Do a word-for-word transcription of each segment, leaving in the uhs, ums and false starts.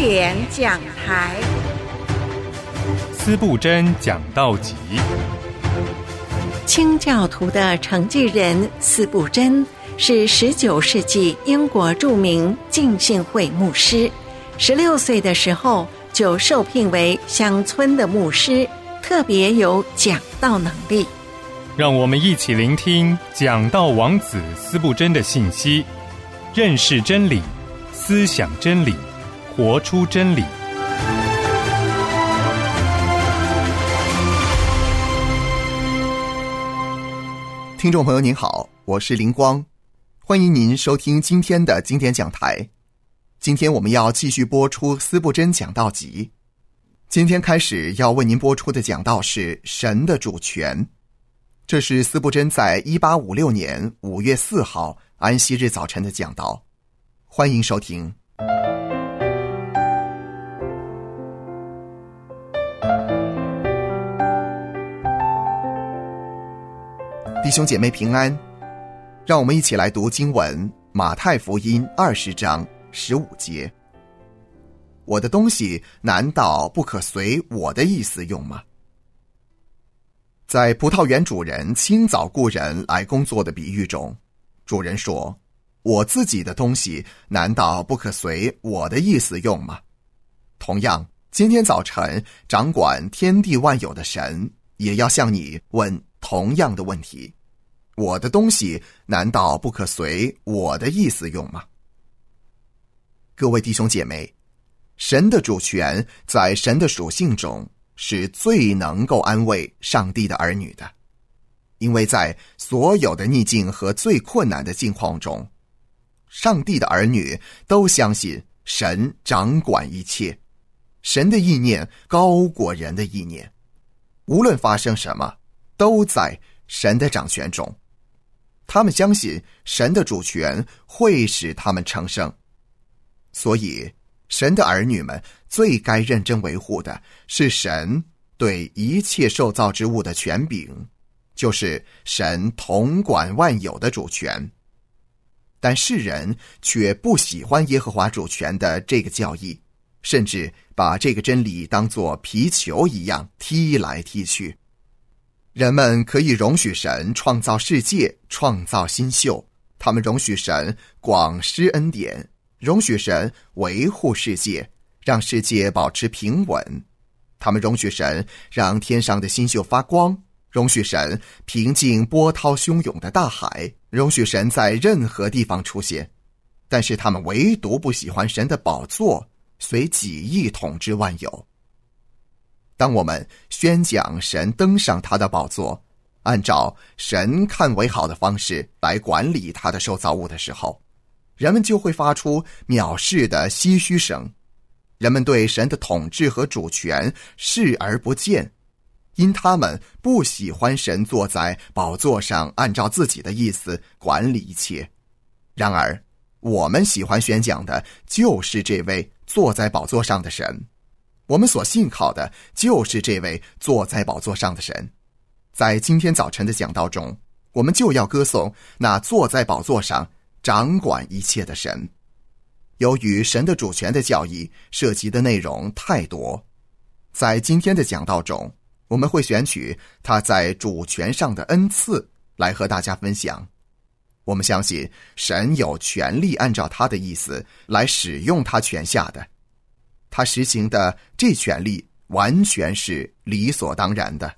典讲台， 司布真讲道集。 清教徒的承继人司布真是十九世纪英国著名浸信会牧师，十六岁的时候就受聘为乡村的牧师，特别有讲道能力。 让我们一起聆听讲道王子司布真的信息，认识真理，思想真理，活出真理。 听众朋友您好，我是林光，欢迎您收听今天的经典讲台。今天我们要继续播出司布真讲道集。今天开始要为您播出的讲道是神的主权，这是司布真在一八五六年五月四号安息日早晨的讲道，欢迎收听。弟兄姐妹平安，让我们一起来读经文，马太福音二十章十五节。我的东西难道不可随我的意思用吗？在葡萄园主人清早雇人来工作的比喻中，主人说，我自己的东西难道不可随我的意思用吗？同样，今天早晨掌管天地万有的神也要向你问同样的问题，我的东西难道不可随我的意思用吗？各位弟兄姐妹，神的主权在神的属性中是最能够安慰上帝的儿女的，因为在所有的逆境和最困难的境况中，上帝的儿女都相信神掌管一切，神的意念高过人的意念，无论发生什么都在神的掌权中。他们相信神的主权会使他们成圣，所以神的儿女们最该认真维护的是神对一切受造之物的权柄，就是神统管万有的主权。但世人却不喜欢耶和华主权的这个教义，甚至把这个真理当作皮球一样踢来踢去。人们可以容许神创造世界，创造新秀，他们容许神广施恩典，容许神维护世界，让世界保持平稳。他们容许神让天上的星宿发光，容许神平静波涛汹涌的大海，容许神在任何地方出现。但是他们唯独不喜欢神的宝座随己意统治万有。当我们宣讲神登上他的宝座，按照神看为好的方式来管理他的受造物的时候，人们就会发出藐视的唏嘘声。人们对神的统治和主权视而不见，因他们不喜欢神坐在宝座上按照自己的意思管理一切。然而我们喜欢宣讲的就是这位坐在宝座上的神，我们所信靠的就是这位坐在宝座上的神。在今天早晨的讲道中，我们就要歌颂那坐在宝座上掌管一切的神。由于神的主权的教义涉及的内容太多，在今天的讲道中，我们会选取他在主权上的恩赐来和大家分享。我们相信神有权利按照他的意思来使用他权下的，他实行的这权利完全是理所当然的。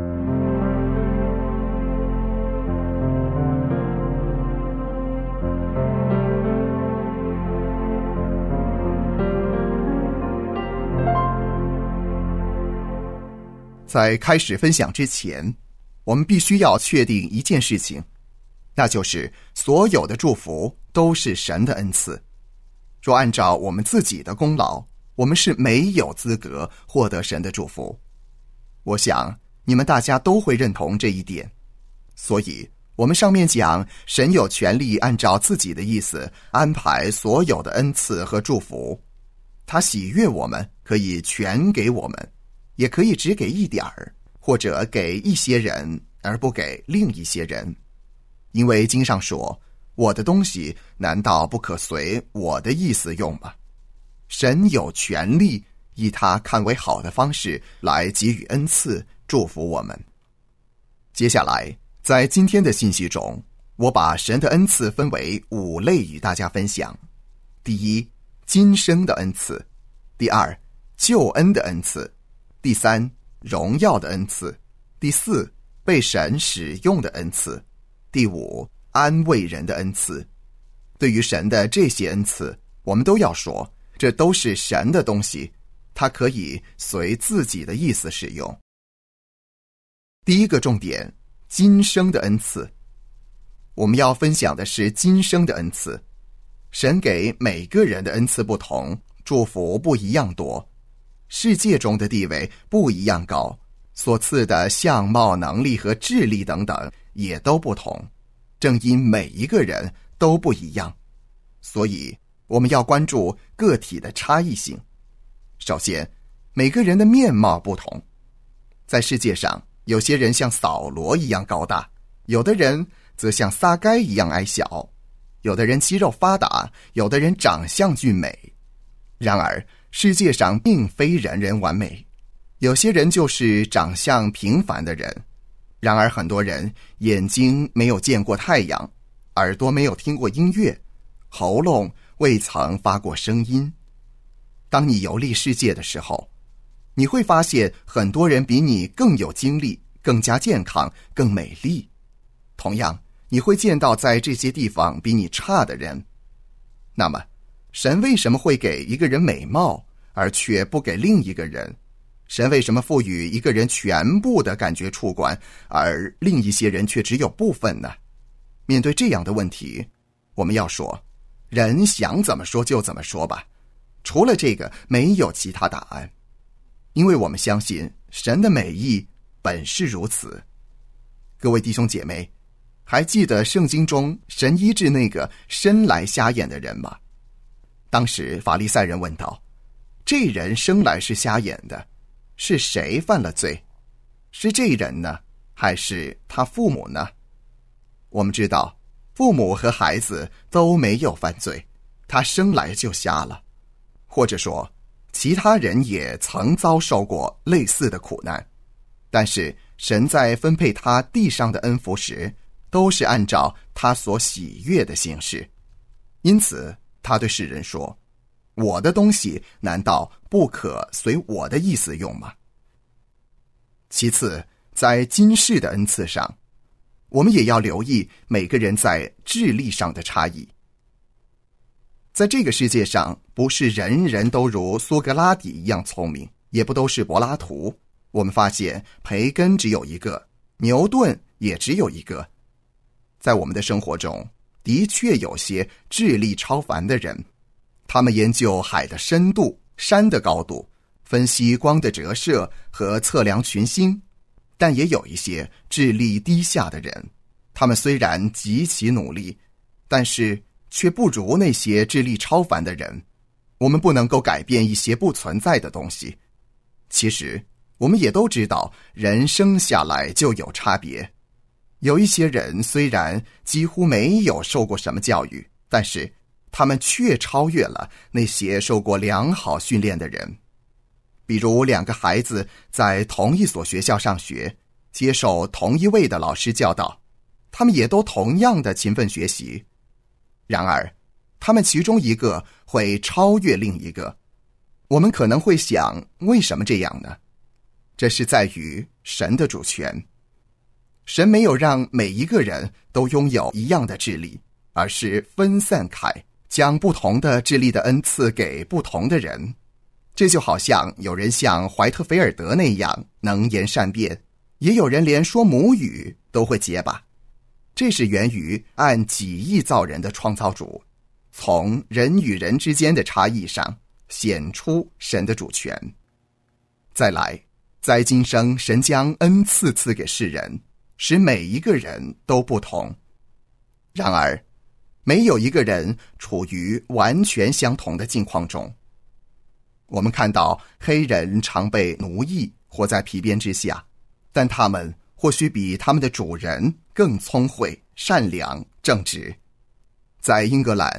在开始分享之前，我们必须要确定一件事情，那就是所有的祝福都是神的恩赐。若按照我们自己的功劳，我们是没有资格获得神的祝福。我想你们大家都会认同这一点。所以我们上面讲神有权利按照自己的意思安排所有的恩赐和祝福，他喜悦我们可以全给我们，也可以只给一点儿，或者给一些人而不给另一些人。因为经上说，我的东西难道不可随我的意思用吗？ 神有权利以他看为好的方式来给予恩赐，祝福我们。接下来，在今天的信息中，我把神的恩赐分为五类与大家分享。第一，今生的恩赐；第二，救恩的恩赐；第三，荣耀的恩赐；第四，被神使用的恩赐；第五，安慰人的恩赐。对于神的这些恩赐，我们都要说，这都是神的东西，他可以随自己的意思使用。第一个重点，今生的恩赐。我们要分享的是今生的恩赐。神给每个人的恩赐不同，祝福不一样多，世界中的地位不一样高，所赐的相貌、能力和智力等等也都不同。正因每一个人都不一样，所以我们要关注个体的差异性。首先，每个人的面貌不同。在世界上，有些人像扫罗一样高大，有的人则像撒该一样矮小，有的人肌肉发达，有的人长相俊美。然而，世界上并非人人完美，有些人就是长相平凡的人。然而，很多人眼睛没有见过太阳，耳朵没有听过音乐，喉咙未曾发过声音。当你游历世界的时候，你会发现很多人比你更有精力，更加健康，更美丽。同样，你会见到在这些地方比你差的人。那么，神为什么会给一个人美貌，而却不给另一个人？神为什么赋予一个人全部的感觉触感，而另一些人却只有部分呢？面对这样的问题，我们要说，人想怎么说就怎么说吧，除了这个，没有其他答案。因为我们相信神的美意本是如此。各位弟兄姐妹，还记得圣经中神医治那个生来瞎眼的人吗？当时法利赛人问道，这人生来是瞎眼的，是谁犯了罪？是这人呢，还是他父母呢？我们知道，父母和孩子都没有犯罪，他生来就瞎了。或者说，其他人也曾遭受过类似的苦难，但是神在分配他地上的恩福时，都是按照他所喜悦的形式。因此他对世人说，我的东西难道不可随我的意思用吗？其次，在今世的恩赐上，我们也要留意每个人在智力上的差异。在这个世界上，不是人人都如苏格拉底一样聪明，也不都是柏拉图。我们发现培根只有一个，牛顿也只有一个。在我们的生活中，的确有些智力超凡的人，他们研究海的深度、山的高度，分析光的折射和测量群星。但也有一些智力低下的人，他们虽然极其努力，但是却不如那些智力超凡的人。我们不能够改变一些不存在的东西。其实我们也都知道，人生下来就有差别。有一些人虽然几乎没有受过什么教育，但是他们却超越了那些受过良好训练的人。比如两个孩子在同一所学校上学，接受同一位的老师教导，他们也都同样的勤奋学习。然而他们其中一个会超越另一个。我们可能会想，为什么这样呢？这是在于神的主权。神没有让每一个人都拥有一样的智力，而是分散开，将不同的智力的恩赐给不同的人。这就好像有人像怀特菲尔德那样能言善辩，也有人连说母语都会结巴。这是源于按己意造人的创造主，从人与人之间的差异上显出神的主权。再来，在今生神将恩赐赐给世人，使每一个人都不同。然而没有一个人处于完全相同的境况中。我们看到黑人常被奴役，活在皮鞭之下，但他们或许比他们的主人更聪慧、善良、正直。在英格兰，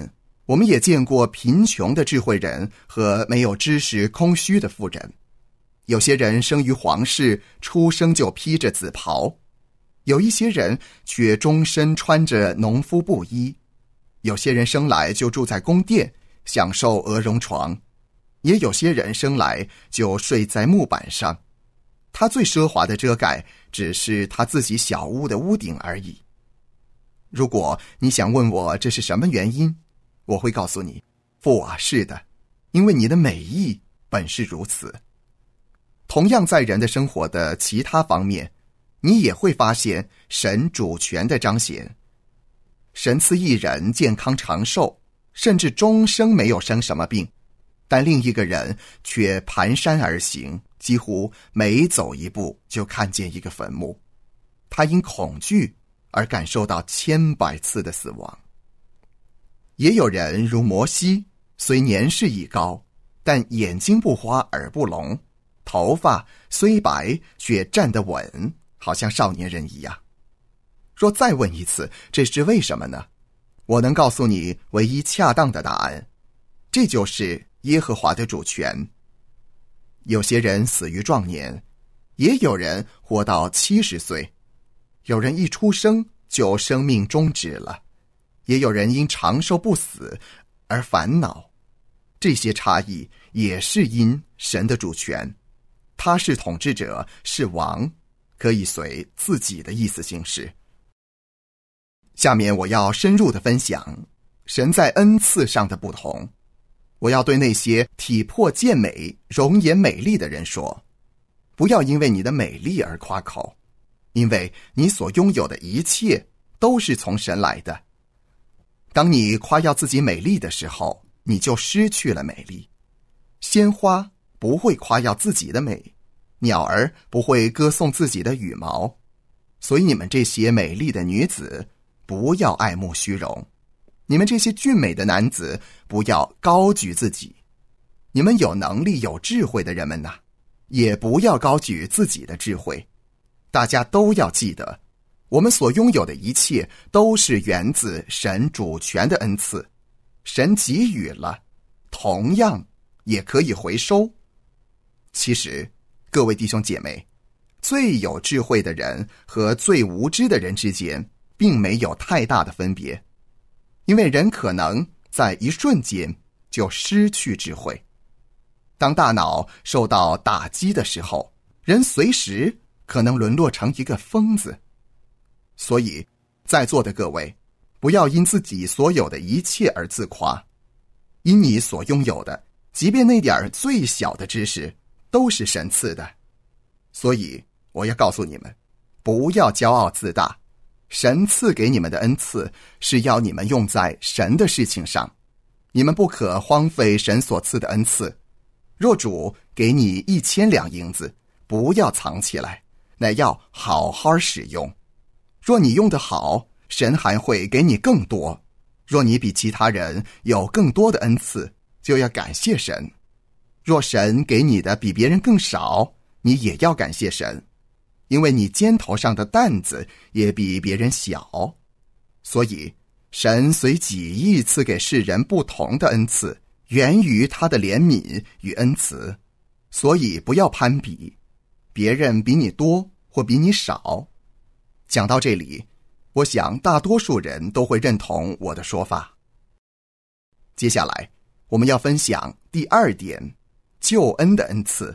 我们也见过贫穷的智慧人和没有知识空虚的妇人。有些人生于皇室，出生就披着紫袍，有一些人却终身穿着农夫布衣，有些人生来就住在宫殿，享受鹅绒床，也有些人生来就睡在木板上。他最奢华的遮盖只是他自己小屋的屋顶而已。如果你想问我这是什么原因，我会告诉你，父啊，是的，因为你的美意本是如此。同样在人的生活的其他方面，你也会发现神主权的彰显。神赐一人健康长寿，甚至终生没有生什么病，但另一个人却蹒跚而行，几乎每走一步就看见一个坟墓。他因恐惧而感受到千百次的死亡。也有人如摩西，虽年事已高，但眼睛不花耳不聋，头发虽白却站得稳，好像少年人一样。若再问一次，这是为什么呢？我能告诉你唯一恰当的答案，这就是耶和华的主权。有些人死于壮年，也有人活到七十岁，有人一出生就生命终止了，也有人因长寿不死而烦恼。这些差异也是因神的主权，他是统治者，是王，可以随自己的意思行事。下面我要深入地分享神在恩赐上的不同。我要对那些体魄健美、容颜美丽的人说，不要因为你的美丽而夸口，因为你所拥有的一切都是从神来的。当你夸耀自己美丽的时候，你就失去了美丽。鲜花不会夸耀自己的美，鸟儿不会歌颂自己的羽毛。所以你们这些美丽的女子，不要爱慕虚荣。你们这些俊美的男子，不要高举自己。你们有能力有智慧的人们呐，也不要高举自己的智慧。大家都要记得，我们所拥有的一切都是源自神主权的恩赐。神给予了，同样也可以回收。其实各位弟兄姐妹，最有智慧的人和最无知的人之间并没有太大的分别，因为人可能在一瞬间就失去智慧。当大脑受到打击的时候，人随时可能沦落成一个疯子。所以在座的各位，不要因自己所有的一切而自夸，因你所拥有的，即便那点最小的知识，都是神赐的。所以我要告诉你们，不要骄傲自大。神赐给你们的恩赐是要你们用在神的事情上，你们不可荒废神所赐的恩赐。若主给你一千两银子，不要藏起来，乃要好好使用。若你用得好，神还会给你更多。若你比其他人有更多的恩赐，就要感谢神。若神给你的比别人更少，你也要感谢神，因为你肩头上的担子也比别人小。所以神随己意赐给世人不同的恩赐，源于他的怜悯与恩慈。所以不要攀比，别人比你多或比你少。讲到这里，我想大多数人都会认同我的说法。接下来我们要分享第二点，救恩的恩赐。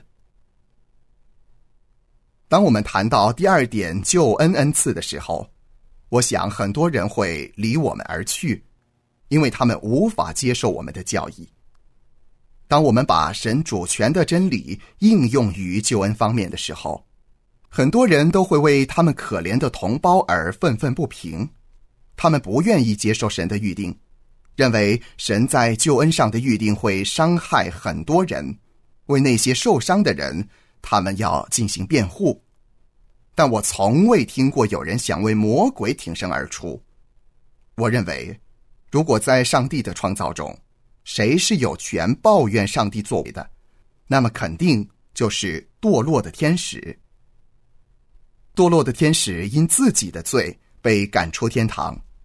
当我们谈到第二点救恩恩赐的时候，我想很多人会离我们而去，因为他们无法接受我们的教义。当我们把神主权的真理应用于救恩方面的时候，很多人都会为他们可怜的同胞而愤愤不平。他们不愿意接受神的预定，认为神在救恩上的预定会伤害很多人，为那些受伤的人，他们要进行辩护。但我从未听过有人想为魔鬼挺身而出。我认为，如果在上帝的创造中，谁是有权抱怨上帝作为的，那么肯定就是堕落的天使。堕落的天使因自己的罪被赶出天堂，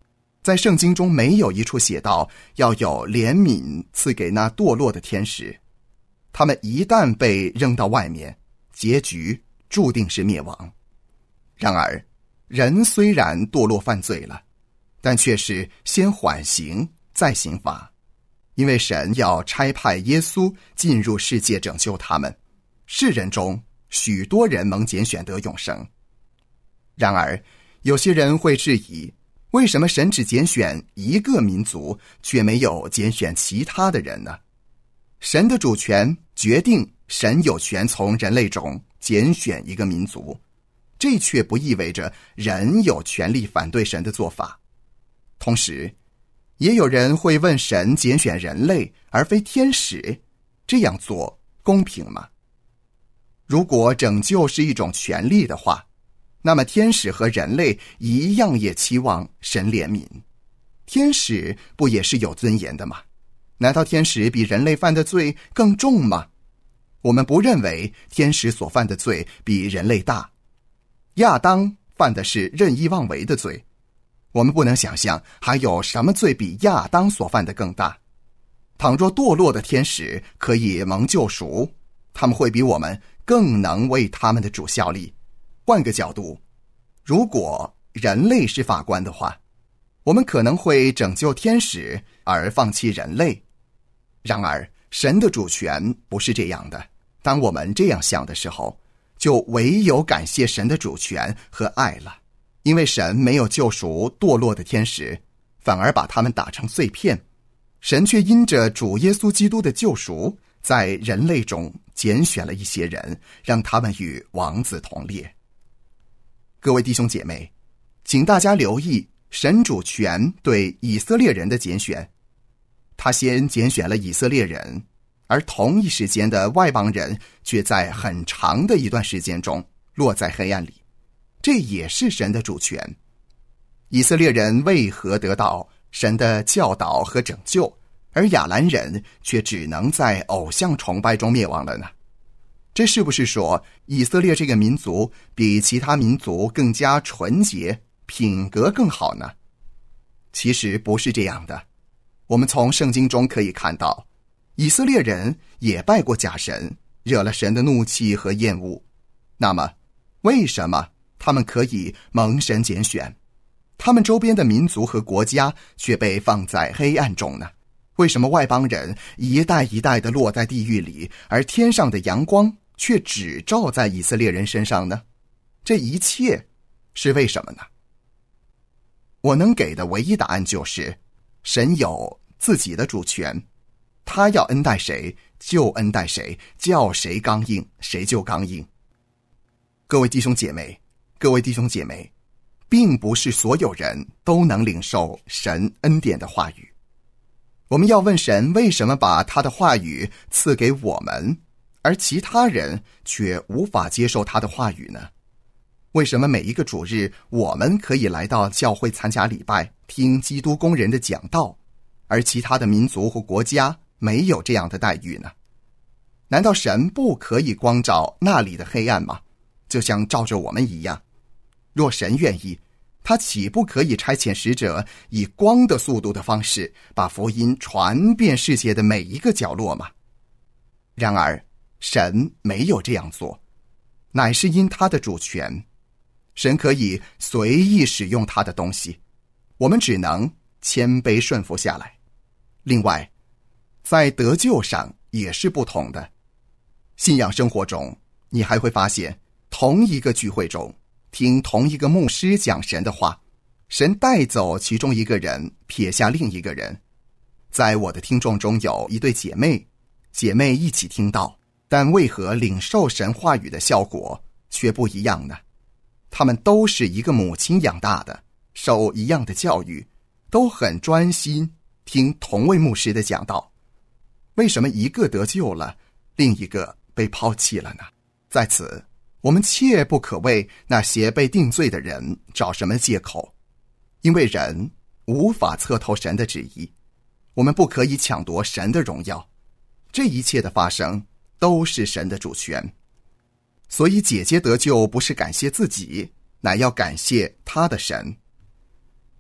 在圣经中没有一处写到要有怜悯赐给那堕落的天使，他们一旦被扔到外面，结局注定是灭亡。然而人虽然堕落犯罪了，但却是先缓刑再刑罚，因为神要差派耶稣进入世界拯救他们，世人中许多人蒙拣选得永生。然而有些人会质疑，为什么神只拣选一个民族，却没有拣选其他的人呢？神的主权决定神有权从人类中拣选一个民族，这却不意味着人有权利反对神的做法。同时也有人会问，神拣选人类而非天使，这样做公平吗？如果拯救是一种权利的话，那么天使和人类一样也期望神怜悯。天使不也是有尊严的吗？难道天使比人类犯的罪更重吗？我们不认为天使所犯的罪比人类大。亚当犯的是任意妄为的罪，我们不能想象还有什么罪比亚当所犯的更大。倘若堕落的天使可以蒙救赎，他们会比我们更能为他们的主效力。换个角度，如果人类是法官的话，我们可能会拯救天使而放弃人类。然而神的主权不是这样的，当我们这样想的时候，就唯有感谢神的主权和爱了。因为神没有救赎堕落的天使，反而把他们打成碎片，神却因着主耶稣基督的救赎，在人类中拣选了一些人，让他们与王子同列。各位弟兄姐妹，请大家留意神主权对以色列人的拣选。他先拣选了以色列人，而同一时间的外邦人却在很长的一段时间中落在黑暗里，这也是神的主权。以色列人为何得到神的教导和拯救，而亚兰人却只能在偶像崇拜中灭亡了呢？这是不是说以色列这个民族比其他民族更加纯洁，品格更好呢？其实不是这样的。我们从圣经中可以看到，以色列人也拜过假神，惹了神的怒气和厌恶。那么为什么他们可以蒙神拣选，他们周边的民族和国家却被放在黑暗中呢？为什么外邦人一代一代地落在地狱里，而天上的阳光却只照在以色列人身上呢？这一切是为什么呢？我能给的唯一答案就是，神有自己的主权，他要恩待谁就恩待谁，叫谁刚硬谁就刚硬。各位弟兄姐妹，各位弟兄姐妹，并不是所有人都能领受神恩典的话语。我们要问神，为什么把他的话语赐给我们，而其他人却无法接受他的话语呢？为什么每一个主日我们可以来到教会参加礼拜，听基督工人的讲道，而其他的民族或国家没有这样的待遇呢？难道神不可以光照那里的黑暗吗？就像照着我们一样。若神愿意，他岂不可以差遣使者，以光的速度的方式，把福音传遍世界的每一个角落吗？然而神没有这样做，乃是因他的主权。神可以随意使用他的东西，我们只能谦卑顺服下来。另外，在得救上也是不同的。信仰生活中，你还会发现，同一个聚会中，听同一个牧师讲神的话，神带走其中一个人，撇下另一个人。在我的听众中有一对姐妹，姐妹一起听到，但为何领受神话语的效果却不一样呢？他们都是一个母亲养大的，受一样的教育，都很专心听同位牧师的讲道。为什么一个得救了，另一个被抛弃了呢？在此，我们切不可为那些被定罪的人找什么借口，因为人无法测透神的旨意，我们不可以抢夺神的荣耀。这一切的发生都是神的主权。所以姐姐得救不是感谢自己，乃要感谢她的神。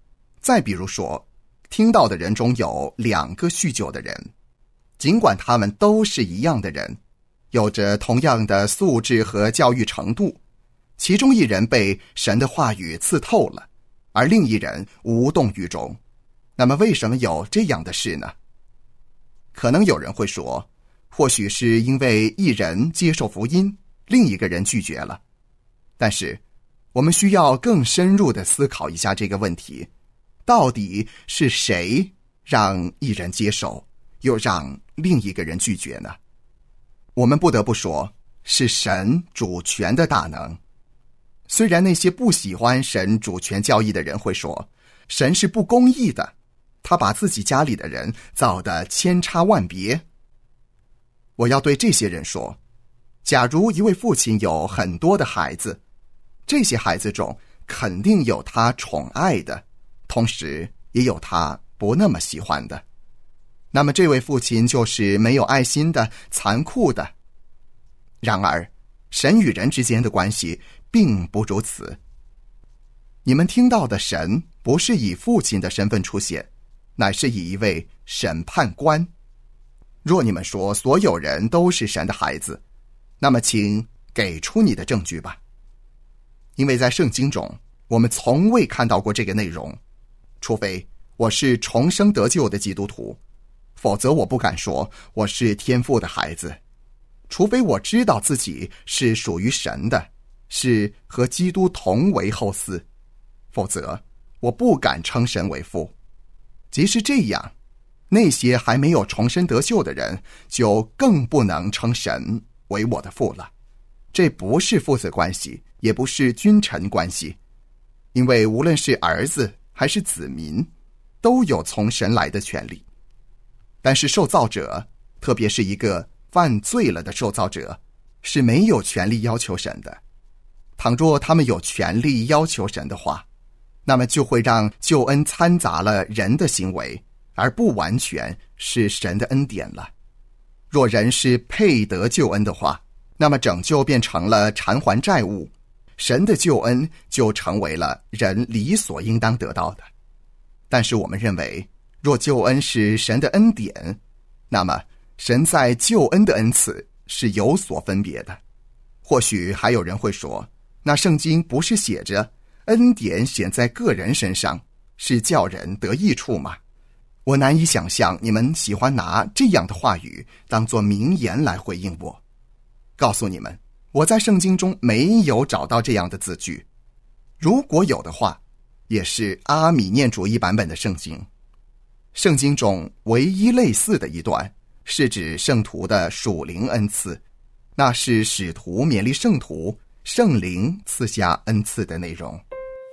再比如说，听到的人中有两个酗酒的人，尽管他们都是一样的人，有着同样的素质和教育程度，其中一人被神的话语刺透了，而另一人无动于衷。那么为什么有这样的事呢？可能有人会说，或许是因为一人接受福音，另一个人拒绝了。但是我们需要更深入地思考一下这个问题，到底是谁让一人接受，又让另一个人拒绝呢？我们不得不说，是神主权的大能。虽然那些不喜欢神主权教义的人会说，神是不公义的，他把自己家里的人造得千差万别。我要对这些人说，假如一位父亲有很多的孩子，这些孩子中肯定有他宠爱的，同时也有他不那么喜欢的。那么这位父亲就是没有爱心的、残酷的。然而，神与人之间的关系并不如此。你们听到的神不是以父亲的身份出现，乃是以一位审判官。若你们说所有人都是神的孩子，那么请给出你的证据吧。因为在圣经中，我们从未看到过这个内容，除非我是重生得救的基督徒，否则我不敢说我是天父的孩子。除非我知道自己是属于神的，是和基督同为后嗣，否则我不敢称神为父。即使这样，那些还没有重生得救的人就更不能称神为我的父了。这不是父子关系，也不是君臣关系，因为无论是儿子还是子民，都有从神来的权利。但是受造者，特别是一个犯罪了的受造者，是没有权利要求神的。倘若他们有权利要求神的话，那么就会让救恩掺杂了人的行为，而不完全是神的恩典了。若人是配得救恩的话，那么拯救变成了偿还债务，神的救恩就成为了人理所应当得到的。但是我们认为，若救恩是神的恩典，那么神在救恩的恩赐是有所分别的。或许还有人会说，那圣经不是写着恩典显在个人身上，是叫人得益处吗？我难以想象你们喜欢拿这样的话语当作名言来回应我。告诉你们，我在圣经中没有找到这样的字句，如果有的话，也是阿米念主义版本的圣经。圣经中唯一类似的一段是指圣徒的属灵恩赐，那是使徒勉励圣徒，圣灵赐下恩赐的内容。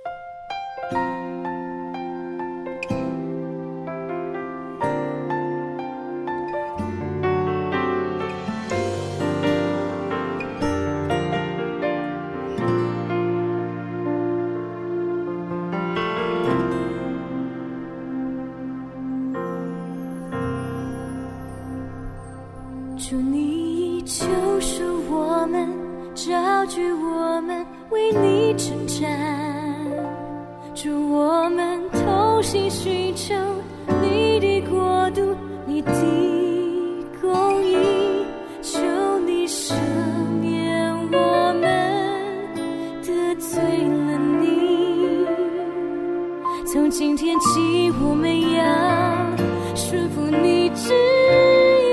主你救赎我们，招聚我们，为你征战。主我们同心寻求你的国度，你的公义，求你赦免我们得罪了你。从今天起，我们要顺服你旨意。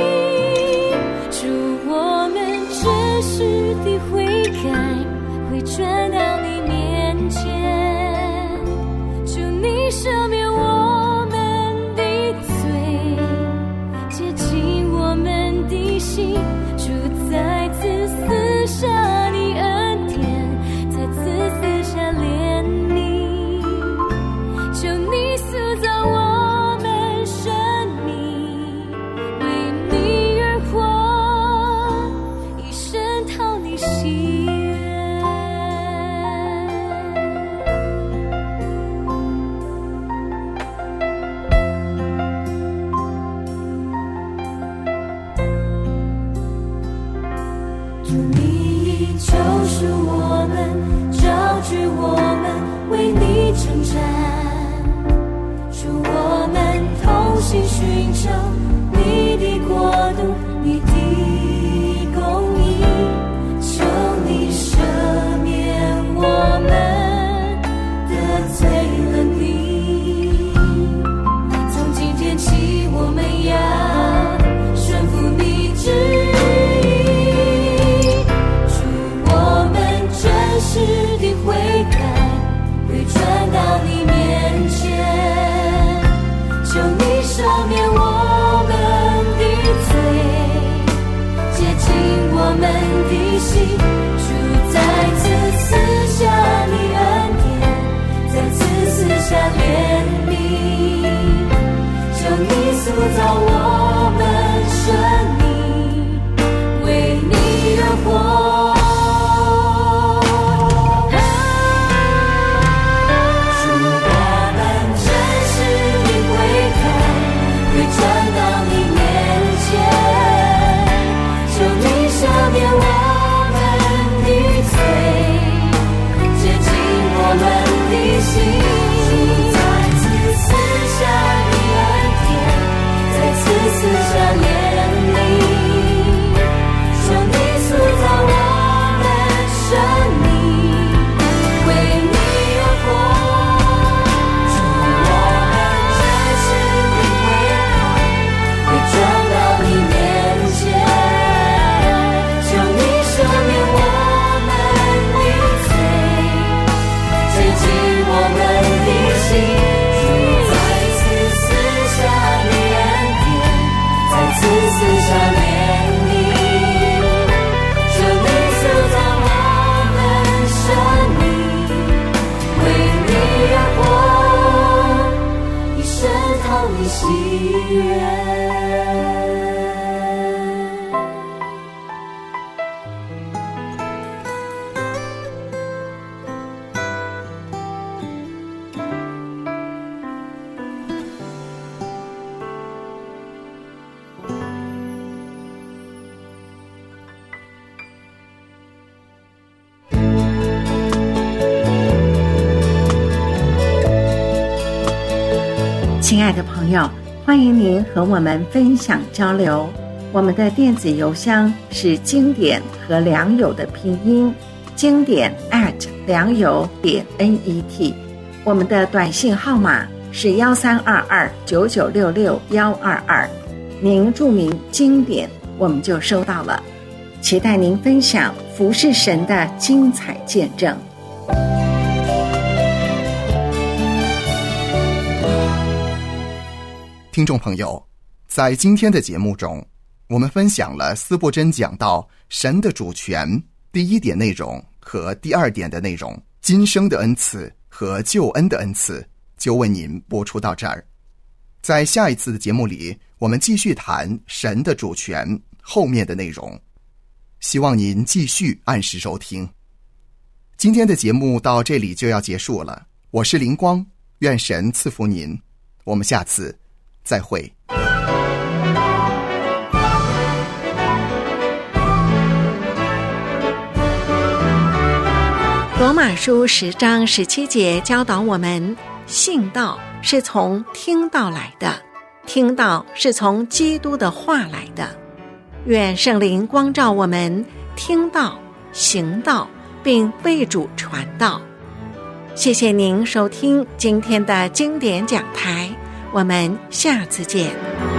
的悔改，回转到你面前，求你赦免我们的罪，洁净我们的心，主再次赐下你恩典，再次赐下怜悯，求你塑造我们生命，为你而活，一生讨你喜悦。主你救赎我们，招聚我们，为你征战。 喜悦。 亲爱的朋友，欢迎您和我们分享交流。我们的电子邮箱是经典和良友的拼音，经典 at 良友点 net。我们的短信号码是幺三二二九九六六幺二二。您注明经典，我们就收到了。期待您分享服侍神的精彩见证。 听众朋友，在今天的节目中，我们分享了司布真讲到神的主权第一点内容和第二点的内容，今生的恩赐和救恩的恩赐，就为您播出到这儿。在下一次的节目里，我们继续谈神的主权后面的内容，希望您继续按时收听。今天的节目到这里就要结束了，我是灵光，愿神赐福您，我们下次再会。 罗马书十章十七节教导我们，信道是从听道来的，听道是从基督的话来的。愿圣灵光照我们，听道、行道，并为主传道。谢谢您收听今天的经典讲台，我们下次见。